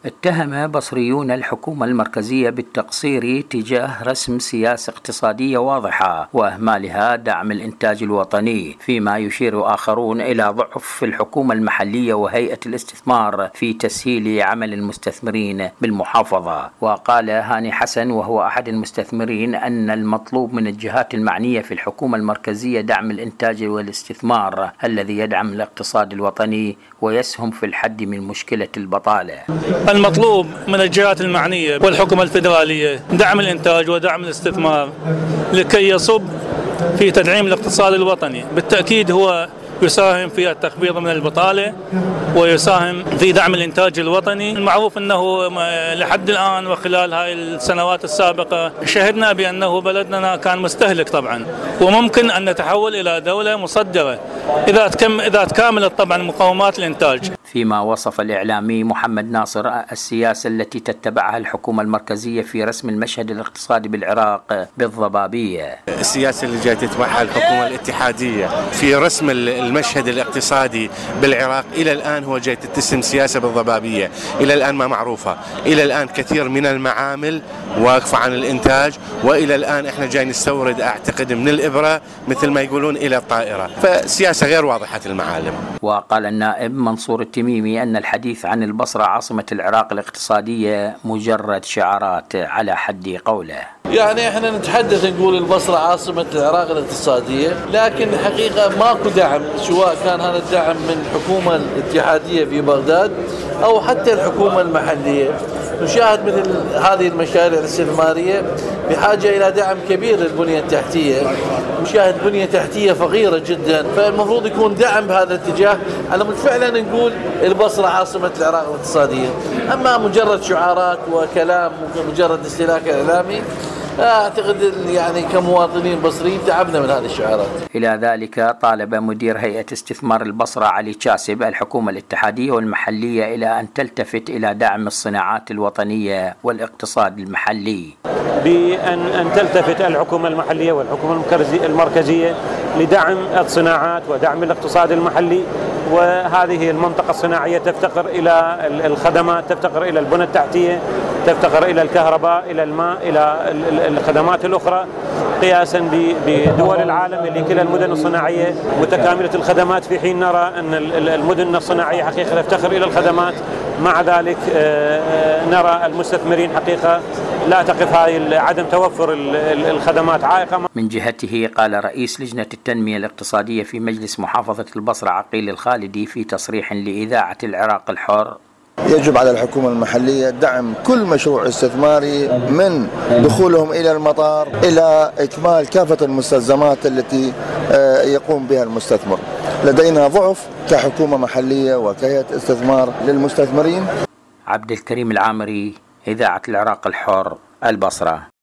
اتهم بصريون الحكومة المركزية بالتقصير تجاه رسم سياسة اقتصادية واضحة وإهمالها دعم الإنتاج الوطني، فيما يشير آخرون إلى ضعف الحكومة المحلية وهيئة الاستثمار في تسهيل عمل المستثمرين بالمحافظة. وقال هاني حسن وهو أحد المستثمرين أن المطلوب من الجهات المعنية في الحكومة المركزية دعم الإنتاج والاستثمار الذي يدعم الاقتصاد الوطني ويسهم في الحد من مشكلة البطالة. المطلوب من الجهات المعنية والحكومة الفيدرالية دعم الإنتاج ودعم الاستثمار لكي يصب في تدعيم الاقتصاد الوطني. بالتأكيد هو يساهم في التخفيض من البطالة ويساهم في دعم الإنتاج الوطني. المعروف أنه لحد الآن وخلال هاي السنوات السابقة شهدنا بأنه بلدنا كان مستهلك طبعا، وممكن أن نتحول إلى دولة مصدرة إذا تكاملت طبعا مقومات الإنتاج. فيما وصف الإعلامي محمد ناصر السياسة التي تتبعها الحكومة المركزية في رسم المشهد الاقتصادي بالعراق بالضبابية. السياسة اللي جاي تتبعها الحكومة الاتحادية في رسم المشهد الاقتصادي بالعراق إلى الآن هو جاي تتسم سياسة بالضبابية، إلى الآن ما معروفة، إلى الآن كثير من المعامل واقفة عن الإنتاج، وإلى الآن إحنا جاي نستورد أعتقد من الإبرة مثل ما يقولون إلى الطائرة، فسياسة غير واضحة المعالم. وقال النائب منصور التميمي أن الحديث عن البصرة عاصمة العراق الاقتصادية مجرد شعارات على حد قوله. يعني احنا نتحدث نقول البصرة عاصمة العراق الاقتصادية، لكن الحقيقة ماكو دعم، سواء كان هذا الدعم من الحكومة الاتحادية في بغداد أو حتى الحكومة المحلية. نشاهد مثل هذه المشاريع الاستثمارية بحاجة إلى دعم كبير للبنية التحتية، نشاهد بنية تحتية فقيرة جدا، فالمفروض يكون دعم بهذا الاتجاه على مود فعلا نقول البصرة عاصمة العراق الاقتصادية. أما مجرد شعارات وكلام ومجرد استهلاك إعلامي، أعتقد يعني كمواطنين بصريين تعبنا من هذه الشعارات. إلى ذلك طالب مدير هيئة استثمار البصرة علي كاسب الحكومة الاتحادية والمحلية إلى أن تلتفت إلى دعم الصناعات الوطنية والاقتصاد المحلي، بأن تلتفت الحكومة المحلية والحكومة المركزية لدعم الصناعات ودعم الاقتصاد المحلي. وهذه المنطقة الصناعية تفتقر إلى الخدمات، تفتقر إلى البنى التحتية، تفتقر إلى الكهرباء، إلى الماء، إلى الخدمات الأخرى، قياسا بدول العالم اللي كلا المدن الصناعية متكاملة الخدمات، في حين نرى أن المدن الصناعية حقيقة تفتقر إلى الخدمات. مع ذلك نرى المستثمرين حقيقة لا تقف هاي عدم توفر الخدمات عائقة. من جهته قال رئيس لجنة التنمية الاقتصادية في مجلس محافظة البصرة عقيل الخالدي في تصريح لإذاعة العراق الحر: يجب على الحكومة المحلية دعم كل مشروع استثماري من دخولهم إلى المطار إلى إكمال كافة المستلزمات التي يقوم بها المستثمر. لدينا ضعف كحكومة محلية وكهيئة استثمار للمستثمرين. عبد الكريم العامري، إذاعة العراق الحر، البصرة.